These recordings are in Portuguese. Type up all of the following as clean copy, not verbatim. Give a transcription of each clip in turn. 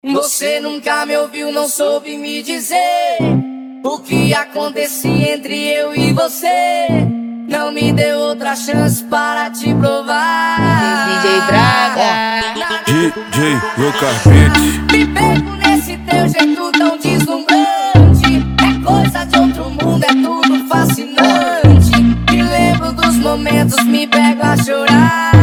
Você nunca me ouviu, não soube me dizer o que acontecia entre eu e você. Não me deu outra chance para te provar. DJ Braga, DJ Lucas Beats. Me pego nesse teu jeito tão deslumbrante. É coisa de outro mundo, é tudo fascinante. Me lembro dos momentos, me pego a chorar.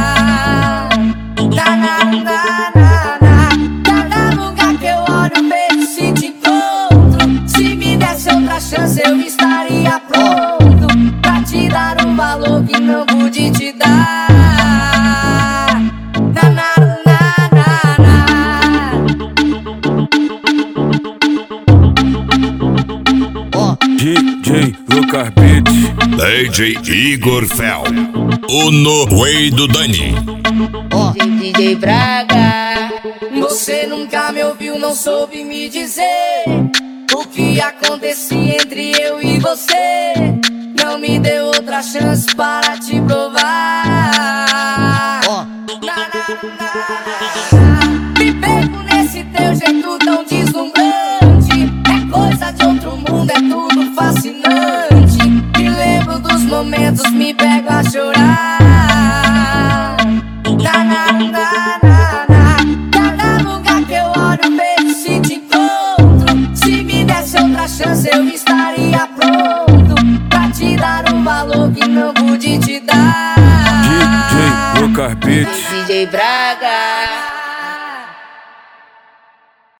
Cada lugar que eu olho, vejo se te encontro. Se me desse outra chance, eu estaria pronto pra te dar um valor que não pude te dar. DJ Lucas Beats. DJ Igor Fel, o No Way do Dani. DJ Braga. Você nunca me ouviu, não soube me dizer o que acontecia entre eu e você. Não me deu outra chance para te provar. Me pego nesse teu jeito tão deslumbrante. É coisa de outro mundo, é tudo fascinante. Me lembro dos momentos, me pego a chorar. Cada lugar que eu olho, vejo se te encontro. Se me desse outra chance, eu estaria pronto pra te dar um valor que não pude te dar. DJ Lucas Beats. DJ Braga.